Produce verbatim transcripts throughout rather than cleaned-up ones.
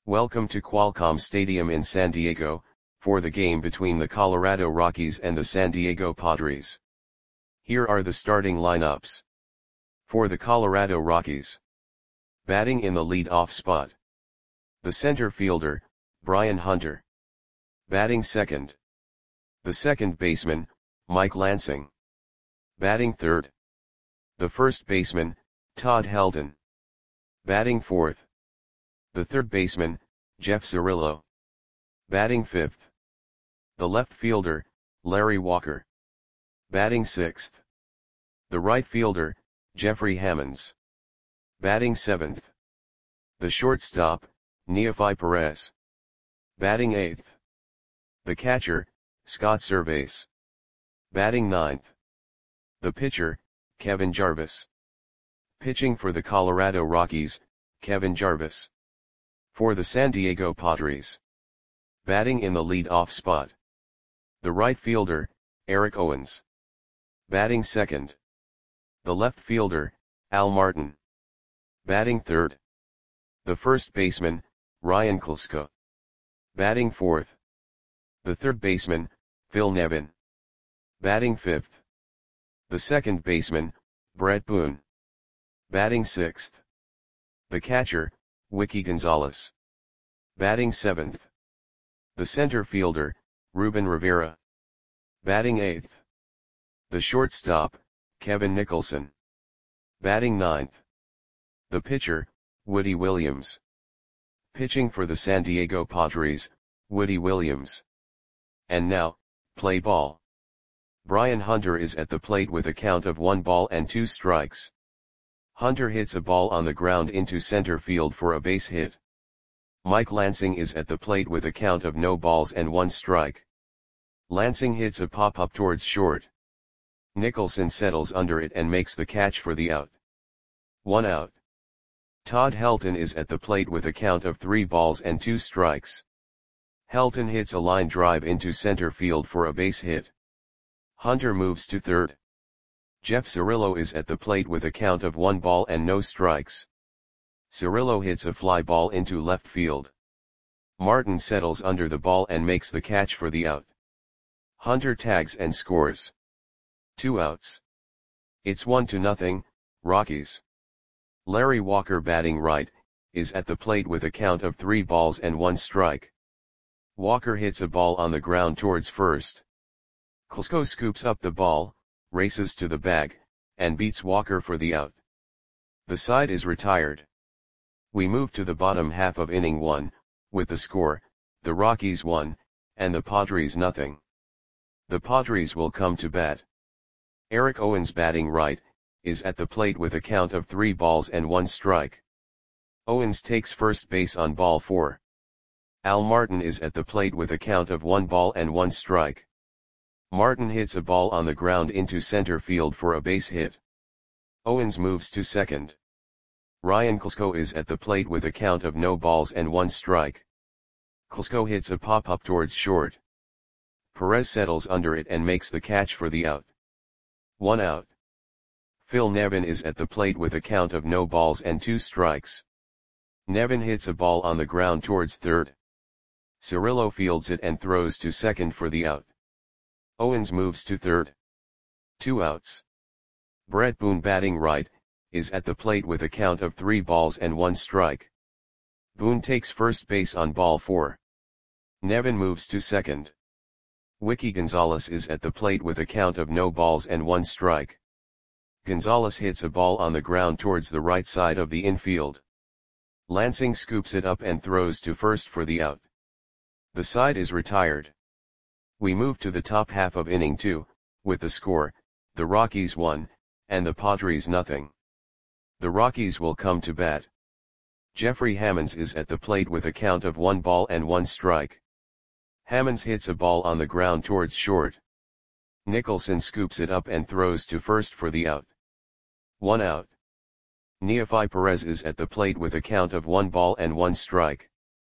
Welcome to Qualcomm Stadium in San Diego, for the game between the Colorado Rockies and the San Diego Padres. Here are the starting lineups. For the Colorado Rockies. Batting in the lead-off spot. The center fielder, Brian Hunter. Batting second. The second baseman, Mike Lansing. Batting third. The first baseman, Todd Helton. Batting fourth. The third baseman, Jeff Cirillo. Batting fifth. The left fielder, Larry Walker. Batting sixth. The right fielder, Jeffrey Hammonds. Batting seventh. The shortstop, Neofi Perez. Batting eighth. The catcher, Scott Servais. Batting ninth. The pitcher, Kevin Jarvis. Pitching for the Colorado Rockies, Kevin Jarvis. For the San Diego Padres. Batting in the lead-off spot. The right fielder, Eric Owens. Batting second. The left fielder, Al Martin. Batting third. The first baseman, Ryan Klesko. Batting fourth. The third baseman, Phil Nevin. Batting fifth. The second baseman, Brett Boone. Batting sixth. The catcher, Wiki Gonzalez. Batting seventh. The center fielder, Ruben Rivera. Batting eighth. The shortstop, Kevin Nicholson. Batting ninth. The pitcher, Woody Williams. Pitching for the San Diego Padres, Woody Williams. And now, play ball. Brian Hunter is at the plate with a count of one ball and two strikes. Hunter hits a ball on the ground into center field for a base hit. Mike Lansing is at the plate with a count of no balls and one strike. Lansing hits a pop-up towards short. Nicholson settles under it and makes the catch for the out. One out. Todd Helton is at the plate with a count of three balls and two strikes. Helton hits a line drive into center field for a base hit. Hunter moves to third. Jeff Cirillo is at the plate with a count of one ball and no strikes. Cirillo hits a fly ball into left field. Martin settles under the ball and makes the catch for the out. Hunter tags and scores. Two outs. It's one to nothing, Rockies. Larry Walker, batting right, is at the plate with a count of three balls and one strike. Walker hits a ball on the ground towards first. Klesko scoops up the ball, races to the bag, and beats Walker for the out. The side is retired. We move to the bottom half of inning one, with the score, the Rockies one, and the Padres nothing. The Padres will come to bat. Eric Owens, batting right, is at the plate with a count of three balls and one strike. Owens takes first base on ball four. Al Martin is at the plate with a count of one ball and one strike. Martin hits a ball on the ground into center field for a base hit. Owens moves to second. Ryan Klesko is at the plate with a count of no balls and one strike. Klesko hits a pop-up towards short. Perez settles under it and makes the catch for the out. One out. Phil Nevin is at the plate with a count of no balls and two strikes. Nevin hits a ball on the ground towards third. Cirillo fields it and throws to second for the out. Owens moves to third. Two outs. Brett Boone, batting right, is at the plate with a count of three balls and one strike. Boone takes first base on ball four. Nevin moves to second. Wiki Gonzalez is at the plate with a count of no balls and one strike. Gonzalez hits a ball on the ground towards the right side of the infield. Lansing scoops it up and throws to first for the out. The side is retired. We move to the top half of inning two, with the score, the Rockies one, and the Padres nothing. The Rockies will come to bat. Jeffrey Hammonds is at the plate with a count of one ball and one strike. Hammonds hits a ball on the ground towards short. Nicholson scoops it up and throws to first for the out. One out. Neofi Perez is at the plate with a count of one ball and one strike.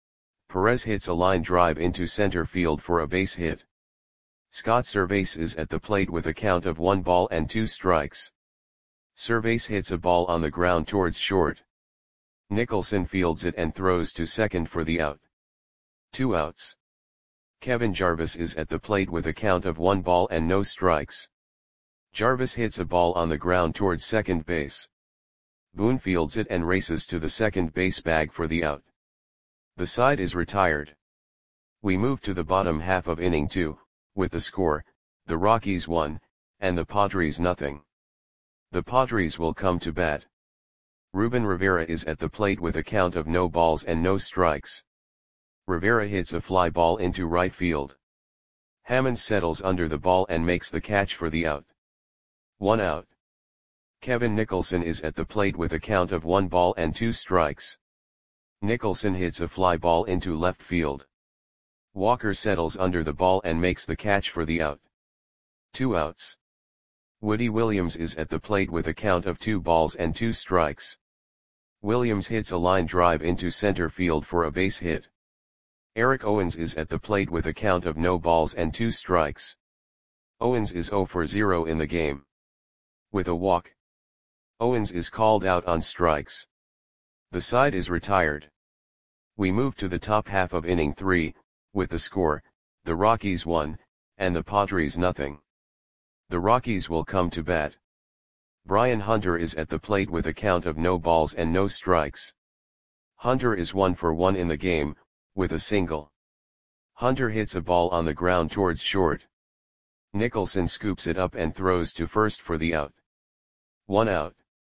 Perez hits a line drive into center field for a base hit. Scott Servais is at the plate with a count of one ball and two strikes. Servais hits a ball on the ground towards short. Nicholson fields it and throws to second for the out. Two outs. Kevin Jarvis is at the plate with a count of one ball and no strikes. Jarvis hits a ball on the ground towards second base. Boone fields it and races to the second base bag for the out. The side is retired. We move to the bottom half of inning two, with the score, the Rockies one, and the Padres nothing. The Padres will come to bat. Ruben Rivera is at the plate with a count of no balls and no strikes. Rivera hits a fly ball into right field. Hammonds settles under the ball and makes the catch for the out. One out. Kevin Nicholson is at the plate with a count of one ball and two strikes. Nicholson hits a fly ball into left field. Walker settles under the ball and makes the catch for the out. Two outs. Woody Williams is at the plate with a count of two balls and two strikes. Williams hits a line drive into center field for a base hit. Eric Owens is at the plate with a count of no balls and two strikes. Owens is zero for zero in the game. With a walk, Owens is called out on strikes. The side is retired. We move to the top half of inning three, with the score, the Rockies one, and the Padres nothing. The Rockies will come to bat. Brian Hunter is at the plate with a count of no balls and no strikes. Hunter is one for one in the game, with a single. Hunter hits a ball on the ground towards short. Nicholson scoops it up and throws to first for the out. One out.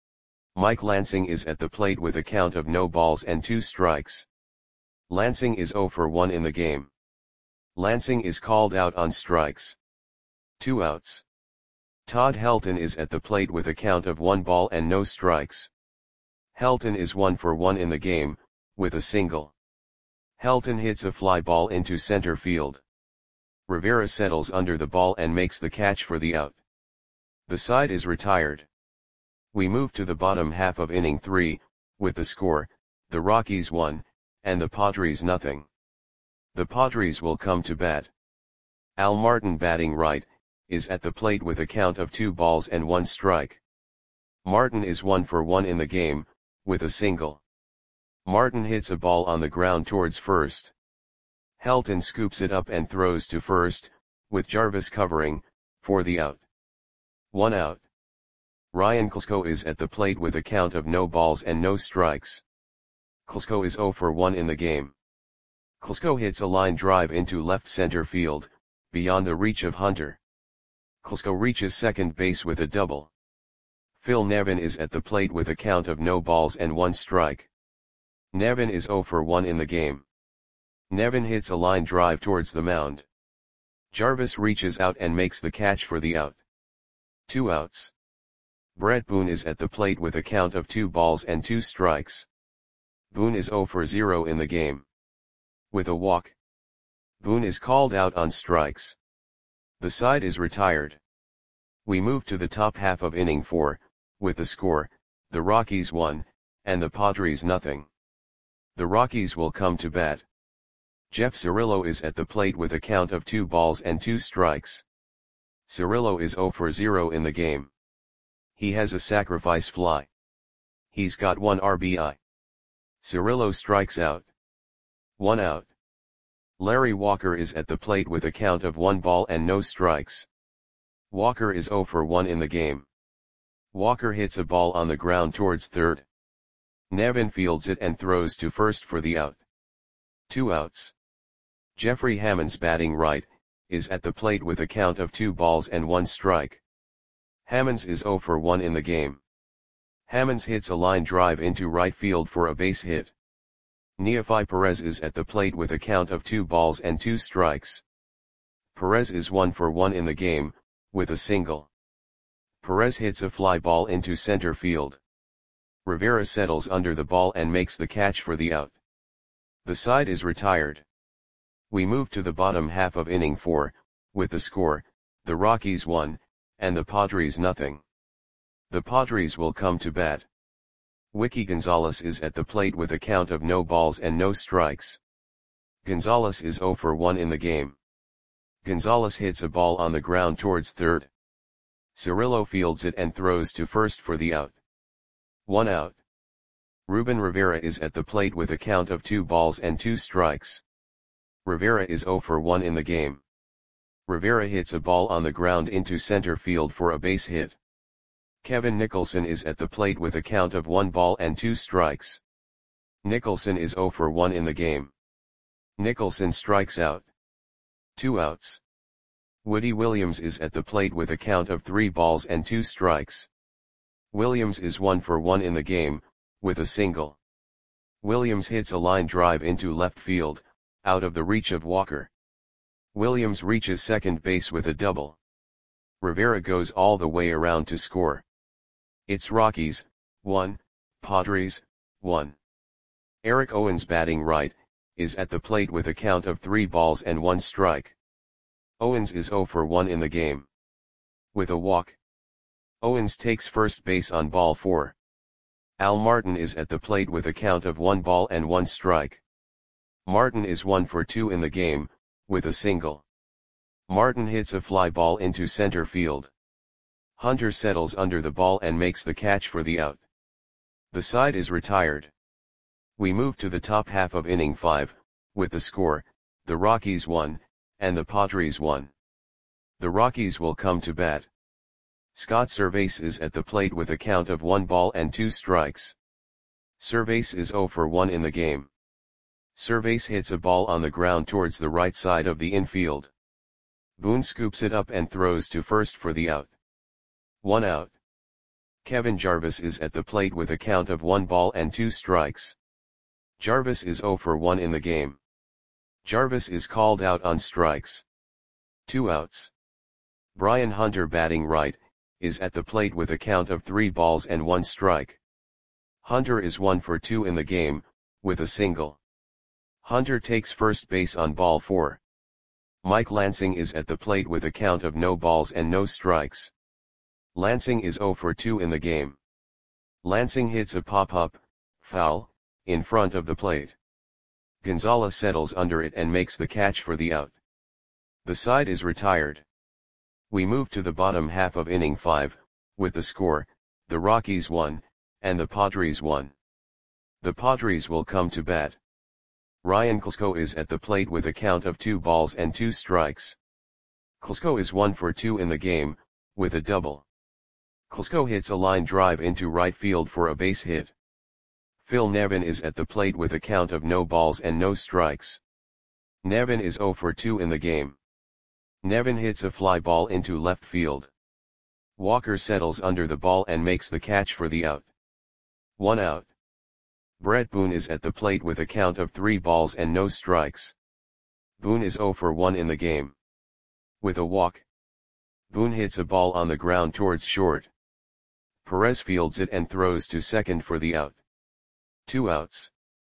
Mike Lansing is at the plate with a count of no balls and two strikes. Lansing is zero for one in the game. Lansing is called out on strikes. Two outs. Todd Helton is at the plate with a count of one ball and no strikes. Helton is one for one in the game, with a single. Helton hits a fly ball into center field. Rivera settles under the ball and makes the catch for the out. The side is retired. We move to the bottom half of inning three, with the score, the Rockies one, and the Padres nothing. The Padres will come to bat. Al Martin, batting right, is at the plate with a count of two balls and one strike. Martin is one for one in the game, with a single. Martin hits a ball on the ground towards first. Helton scoops it up and throws to first, with Jarvis covering, for the out. One out. Ryan Klesko is at the plate with a count of no balls and no strikes. Klesko is zero for one in the game. Klesko hits a line drive into left center field, beyond the reach of Hunter. Klesko reaches second base with a double. Phil Nevin is at the plate with a count of no balls and one strike. Nevin is zero for one in the game. Nevin hits a line drive towards the mound. Jarvis reaches out and makes the catch for the out. Two outs. Brett Boone is at the plate with a count of two balls and two strikes. Boone is zero for zero in the game. With a walk, Boone is called out on strikes. The side is retired. We move to the top half of inning four, with the score, the Rockies one, and the Padres nothing. The Rockies will come to bat. Jeff Cirillo is at the plate with a count of two balls and two strikes. Cirillo is zero for zero in the game. He has a sacrifice fly. He's got one R B I. Cirillo strikes out. One out. Larry Walker is at the plate with a count of one ball and no strikes. Walker is zero for one in the game. Walker hits a ball on the ground towards third. Nevin fields it and throws to first for the out. Two outs. Jeffrey Hammonds, batting right, is at the plate with a count of two balls and one strike. Hammonds is zero for one in the game. Hammonds hits a line drive into right field for a base hit. Neofi Perez is at the plate with a count of two balls and two strikes. Perez is one for one in the game, with a single. Perez hits a fly ball into center field. Rivera settles under the ball and makes the catch for the out. The side is retired. We move to the bottom half of inning four, with the score, the Rockies one, and the Padres nothing. The Padres will come to bat. Wiki Gonzalez is at the plate with a count of no balls and no strikes. Gonzalez is zero for one in the game. Gonzalez hits a ball on the ground towards third. Cirillo fields it and throws to first for the out. One out. Ruben Rivera is at the plate with a count of two balls and two strikes. Rivera is zero for one in the game. Rivera hits a ball on the ground into center field for a base hit. Kevin Nicholson is at the plate with a count of one ball and two strikes. Nicholson is zero for one in the game. Nicholson strikes out. Two outs. Woody Williams is at the plate with a count of three balls and two strikes. Williams is one for one in the game, with a single. Williams hits a line drive into left field, out of the reach of Walker. Williams reaches second base with a double. Rivera goes all the way around to score. It's Rockies, one, Padres, one. Eric Owens batting right, is at the plate with a count of three balls and one strike. Owens is zero for one in the game. With a walk. Owens takes first base on ball four. Al Martin is at the plate with a count of one ball and one strike. Martin is one for two in the game, with a single. Martin hits a fly ball into center field. Hunter settles under the ball and makes the catch for the out. The side is retired. We move to the top half of inning five, with the score, the Rockies one, and the Padres one. The Rockies will come to bat. Scott Servais is at the plate with a count of one ball and two strikes. Servais is zero for one in the game. Servais hits a ball on the ground towards the right side of the infield. Boone scoops it up and throws to first for the out. One out. Kevin Jarvis is at the plate with a count of one ball and two strikes. Jarvis is zero for one in the game. Jarvis is called out on strikes. Two outs. Brian Hunter batting right, is at the plate with a count of three balls and one strike. Hunter is one for two in the game, with a single. Hunter takes first base on ball four. Mike Lansing is at the plate with a count of no balls and no strikes. Lansing is zero for two in the game. Lansing hits a pop-up, foul, in front of the plate. Gonzalez settles under it and makes the catch for the out. The side is retired. We move to the bottom half of inning five, with the score, the Rockies one, and the Padres one. The Padres will come to bat. Ryan Klesko is at the plate with a count of two balls and two strikes. Klesko is one for two in the game, with a double. Klesko hits a line drive into right field for a base hit. Phil Nevin is at the plate with a count of no balls and no strikes. Nevin is zero for two in the game. Nevin hits a fly ball into left field. Walker settles under the ball and makes the catch for the out. One out. Brett Boone is at the plate with a count of three balls and no strikes. Boone is zero for one in the game. With a walk. Boone hits a ball on the ground towards short. Perez fields it and throws to second for the out. Two outs.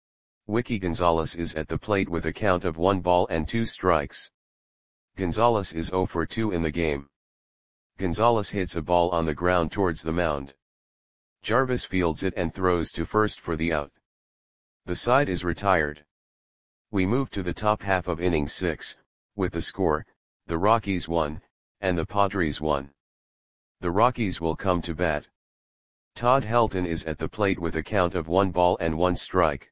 Wiki Gonzalez is at the plate with a count of one ball and two strikes. Gonzalez is zero for two in the game. Gonzalez hits a ball on the ground towards the mound. Jarvis fields it and throws to first for the out. The side is retired. We move to the top half of inning six, with the score, the Rockies one, and the Padres one. The Rockies will come to bat. Todd Helton is at the plate with a count of one ball and one strike.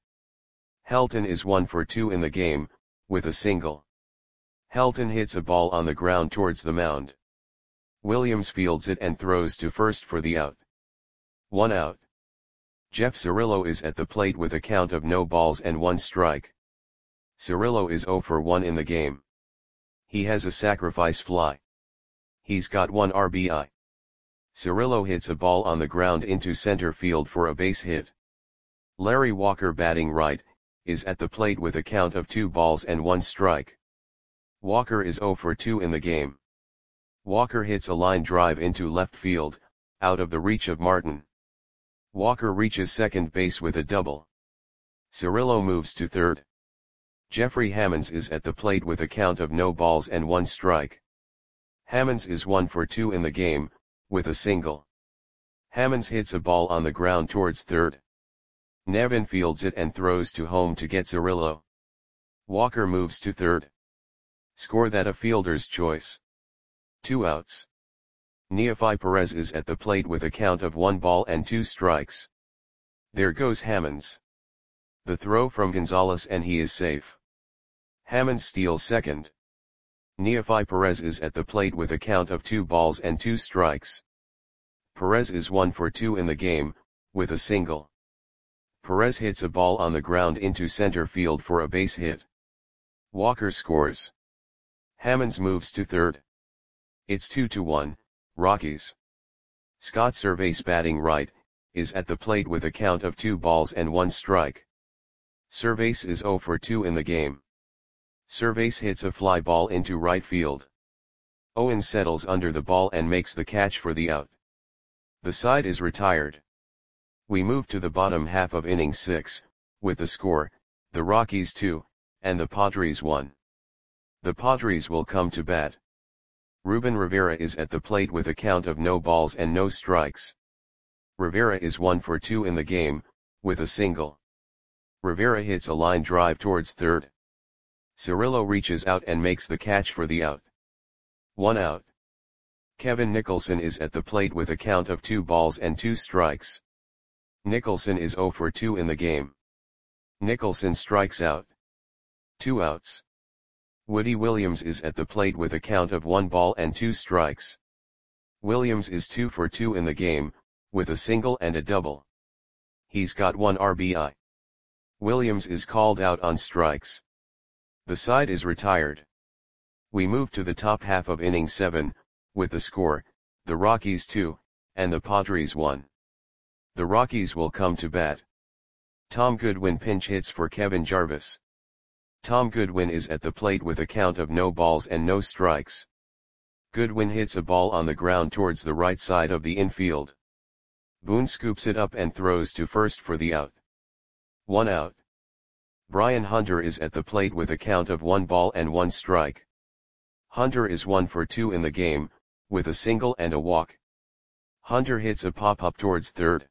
Helton is one for two in the game, with a single. Helton hits a ball on the ground towards the mound. Williams fields it and throws to first for the out. One out. Jeff Cirillo is at the plate with a count of no balls and one strike. Cirillo is zero for one in the game. He has a sacrifice fly. He's got one R B I. Cirillo hits a ball on the ground into center field for a base hit. Larry Walker batting right, is at the plate with a count of two balls and one strike. Walker is zero for two in the game. Walker hits a line drive into left field, out of the reach of Martin. Walker reaches second base with a double. Cirillo moves to third. Jeffrey Hammonds is at the plate with a count of no balls and one strike. Hammonds is one for two in the game, with a single. Hammonds hits a ball on the ground towards third. Nevin fields it and throws to home to get Cirillo. Walker moves to third. Score that a fielder's choice. Two outs. Neofi Perez is at the plate with a count of one ball and two strikes. There goes Hammonds. The throw from Gonzalez and he is safe. Hammonds steals second. Neofi Perez is at the plate with a count of two balls and two strikes. Perez is one for two in the game, with a single. Perez hits a ball on the ground into center field for a base hit. Walker scores. Hammonds moves to third. It's two to one, Rockies. Scott Servais, batting right, is at the plate with a count of two balls and one strike. Servais is zero for two in the game. Servais hits a fly ball into right field. Owens settles under the ball and makes the catch for the out. The side is retired. We move to the bottom half of inning six, with the score, the Rockies two, and the Padres one. The Padres will come to bat. Ruben Rivera is at the plate with a count of no balls and no strikes. Rivera is one for two in the game, with a single. Rivera hits a line drive towards third. Cirillo reaches out and makes the catch for the out. One out. Kevin Nicholson is at the plate with a count of two balls and two strikes. Nicholson is zero for two in the game. Nicholson strikes out. Two outs. Woody Williams is at the plate with a count of one ball and two strikes. Williams is two for two in the game, with a single and a double. He's got one R B I. Williams is called out on strikes. The side is retired. We move to the top half of inning seven, with the score, the Rockies two, and the Padres one. The Rockies will come to bat. Tom Goodwin pinch hits for Kevin Jarvis. Tom Goodwin is at the plate with a count of no balls and no strikes. Goodwin hits a ball on the ground towards the right side of the infield. Boone scoops it up and throws to first for the out. One out. Brian Hunter is at the plate with a count of one ball and one strike. Hunter is one for two in the game, with a single and a walk. Hunter hits a pop-up towards third.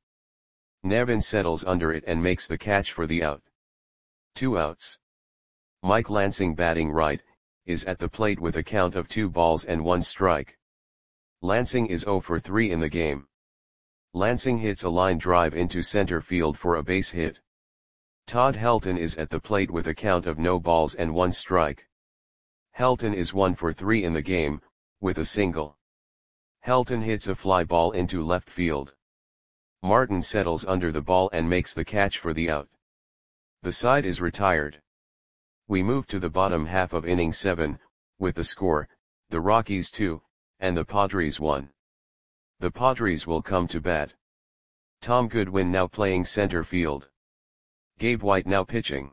Nevin settles under it and makes the catch for the out. Two outs. Mike Lansing, batting right, is at the plate with a count of two balls and one strike. Lansing is zero for three in the game. Lansing hits a line drive into center field for a base hit. Todd Helton is at the plate with a count of no balls and one strike. Helton is one for three in the game, with a single. Helton hits a fly ball into left field. Martin settles under the ball and makes the catch for the out. The side is retired. We move to the bottom half of inning seven, with the score, the Rockies two, and the Padres one. The Padres will come to bat. Tom Goodwin now playing center field. Gabe White now pitching.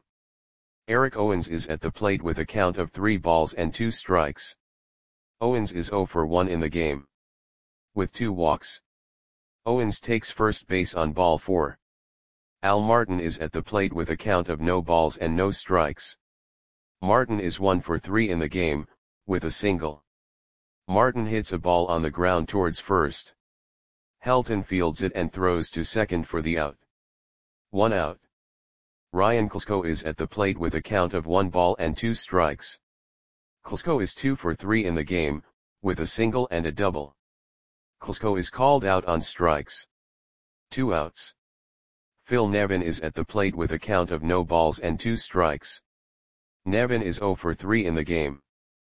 Eric Owens is at the plate with a count of three balls and two strikes. Owens is zero for one in the game. With two walks. Owens takes first base on ball four. Al Martin is at the plate with a count of no balls and no strikes. Martin is one for three in the game, with a single. Martin hits a ball on the ground towards first. Helton fields it and throws to second for the out. One out. Ryan Klesko is at the plate with a count of one ball and two strikes. Klesko is two for three in the game, with a single and a double. Klesko is called out on strikes. Two outs. Phil Nevin is at the plate with a count of no balls and two strikes. Nevin is zero for three in the game.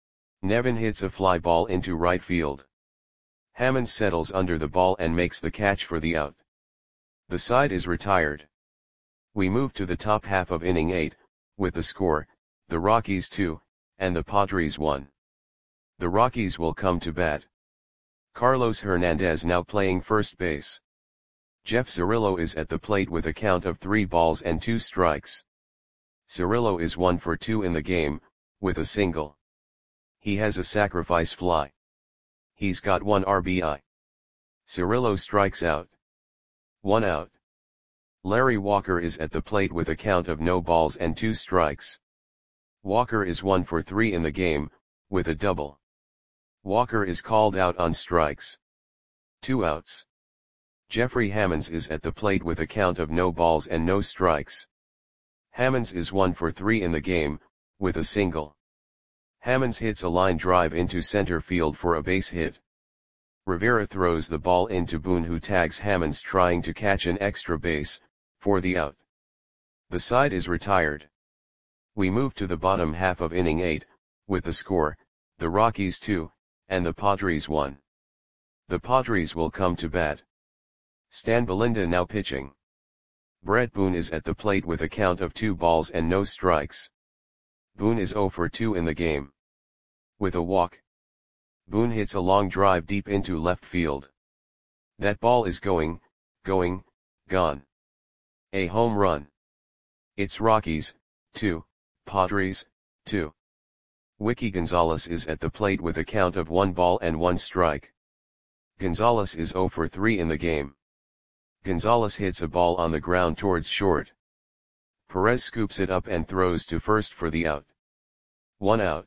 Nevin hits a fly ball into right field. Hammond settles under the ball and makes the catch for the out. The side is retired. We move to the top half of inning eight, with the score, the Rockies two, and the Padres one. The Rockies will come to bat. Carlos Hernandez now playing first base. Jeff Cirillo is at the plate with a count of three balls and two strikes. Cirillo is one for two in the game, with a single. He has a sacrifice fly. He's got one R B I. Cirillo strikes out. One out. Larry Walker is at the plate with a count of no balls and two strikes. Walker is one for three in the game, with a double. Walker is called out on strikes. Two outs. Jeffrey Hammonds is at the plate with a count of no balls and no strikes. Hammonds is one for three in the game, with a single. Hammonds hits a line drive into center field for a base hit. Rivera throws the ball into Boone, who tags Hammonds trying to catch an extra base, for the out. The side is retired. We move to the bottom half of inning eight, with the score, the Rockies two, and the Padres one. The Padres will come to bat. Stan Belinda now pitching. Brett Boone is at the plate with a count of two balls and no strikes. Boone is zero for two in the game. With a walk, Boone hits a long drive deep into left field. That ball is going, going, gone. A home run. It's Rockies, two, Padres, two. Wiki Gonzalez is at the plate with a count of one ball and one strike. Gonzalez is zero for three in the game. Gonzalez hits a ball on the ground towards short. Perez scoops it up and throws to first for the out. One out.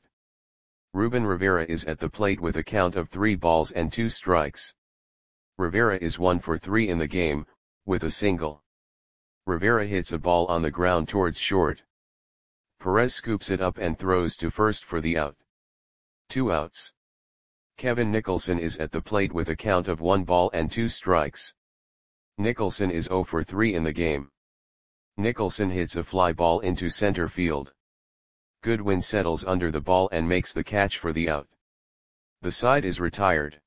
Ruben Rivera is at the plate with a count of three balls and two strikes. Rivera is one for three in the game, with a single. Rivera hits a ball on the ground towards short. Perez scoops it up and throws to first for the out. Two outs. Kevin Nicholson is at the plate with a count of one ball and two strikes. Nicholson is zero for three in the game. Nicholson hits a fly ball into center field. Goodwin settles under the ball and makes the catch for the out. The side is retired.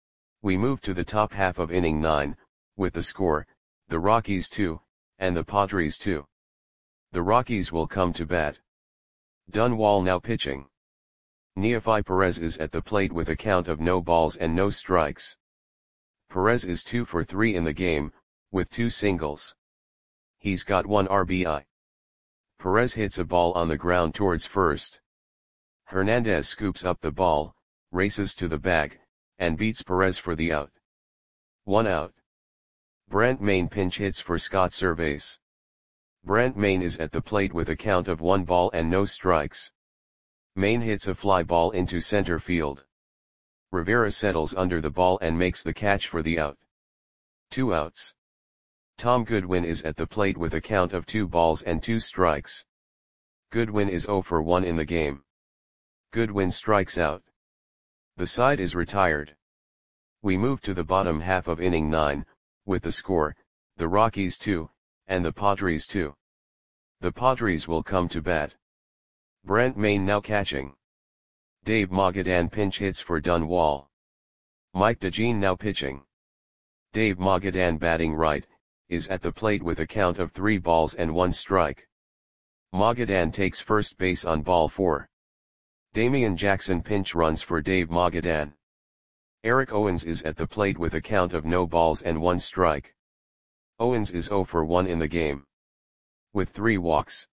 We move to the top half of inning nine, with the score, the Rockies two, and the Padres two. The Rockies will come to bat. Dunwall now pitching. Neofi Perez is at the plate with a count of no balls and no strikes. Perez is two for three in the game, with two singles. He's got one R B I. Perez hits a ball on the ground towards first. Hernandez scoops up the ball, races to the bag, and beats Perez for the out. One out. Brent Maine pinch hits for Scott Servais. Brent Maine is at the plate with a count of one ball and no strikes. Maine hits a fly ball into center field. Rivera settles under the ball and makes the catch for the out. Two outs. Tom Goodwin is at the plate with a count of two balls and two strikes. Goodwin is zero for one in the game. Goodwin strikes out. The side is retired. We move to the bottom half of inning nine, with the score, the Rockies two, and the Padres two. The Padres will come to bat. Brent Maine now catching. Dave Magadan pinch hits for Dunwall. Mike DeJean now pitching. Dave Magadan batting right, is at the plate with a count of three balls and one strike. Magadan takes first base on ball four. Damian Jackson pinch runs for Dave Magadan. Eric Owens is at the plate with a count of no balls and one strike. Owens is zero for one in the game. With three walks.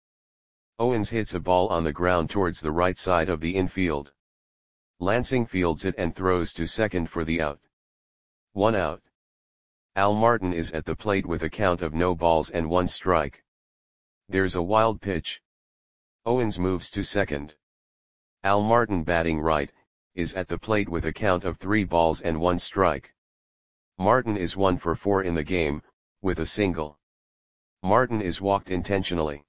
Owens hits a ball on the ground towards the right side of the infield. Lansing fields it and throws to second for the out. One out. Al Martin is at the plate with a count of no balls and one strike. There's a wild pitch. Owens moves to second. Al Martin batting right, is at the plate with a count of three balls and one strike. Martin is one for four in the game, with a single. Martin is walked intentionally.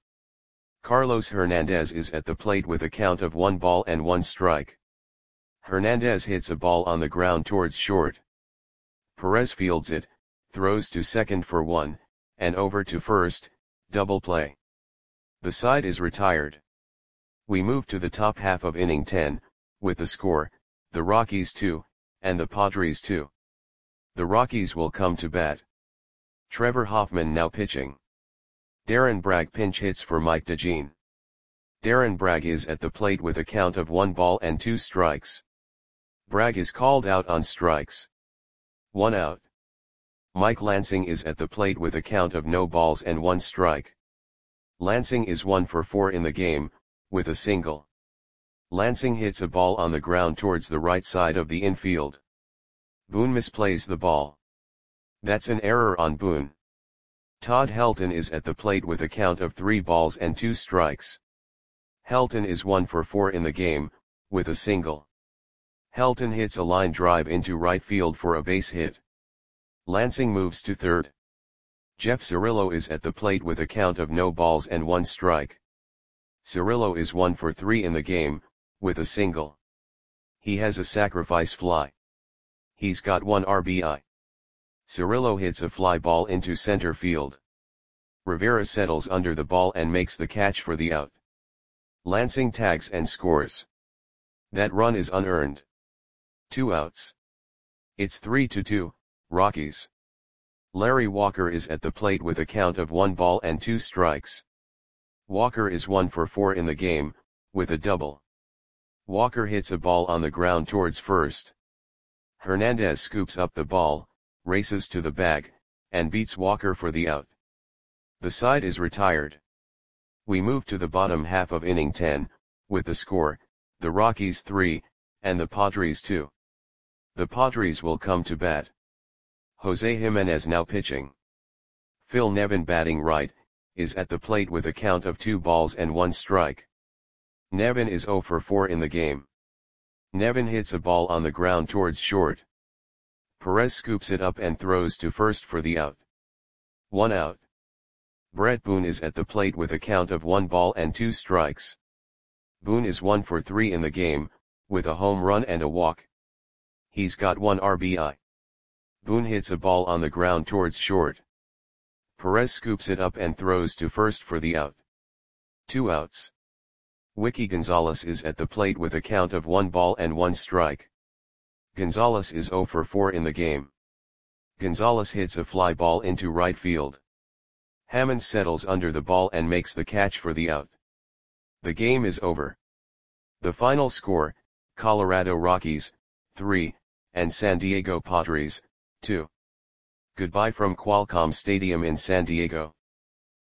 Carlos Hernandez is at the plate with a count of one ball and one strike. Hernandez hits a ball on the ground towards short. Perez fields it, throws to second for one, and over to first, double play. The side is retired. We move to the top half of inning ten, with the score, the Rockies two, and the Padres two. The Rockies will come to bat. Trevor Hoffman now pitching. Darren Bragg pinch hits for Mike DeJean. Darren Bragg is at the plate with a count of one ball and two strikes. Bragg is called out on strikes. One out. Mike Lansing is at the plate with a count of no balls and one strike. Lansing is one for four in the game, with a single. Lansing hits a ball on the ground towards the right side of the infield. Boone misplays the ball. That's an error on Boone. Todd Helton is at the plate with a count of three balls and two strikes. Helton is one for four in the game, with a single. Helton hits a line drive into right field for a base hit. Lansing moves to third. Jeff Cirillo is at the plate with a count of no balls and one strike. Cirillo is one for three in the game, with a single. He has a sacrifice fly. He's got one R B I. Cirillo hits a fly ball into center field. Rivera settles under the ball and makes the catch for the out. Lansing tags and scores. That run is unearned. Two outs. It's three to two, Rockies. Larry Walker is at the plate with a count of one ball and two strikes. Walker is one for four in the game, with a double. Walker hits a ball on the ground towards first. Hernandez scoops up the ball, races to the bag, and beats Walker for the out. The side is retired. We move to the bottom half of inning ten, with the score, the Rockies three, and the Padres two. The Padres will come to bat. Jose Jimenez now pitching. Phil Nevin batting right, is at the plate with a count of two balls and one strike. Nevin is zero for four in the game. Nevin hits a ball on the ground towards short. Perez scoops it up and throws to first for the out. One out. Brett Boone is at the plate with a count of one ball and two strikes. Boone is one for three in the game, with a home run and a walk. He's got one R B I. Boone hits a ball on the ground towards short. Perez scoops it up and throws to first for the out. Two outs. Wiki Gonzalez is at the plate with a count of one ball and one strike. Gonzalez is zero for four in the game. Gonzalez hits a fly ball into right field. Hammond settles under the ball and makes the catch for the out. The game is over. The final score, Colorado Rockies, three, and San Diego Padres, two. Goodbye from Qualcomm Stadium in San Diego.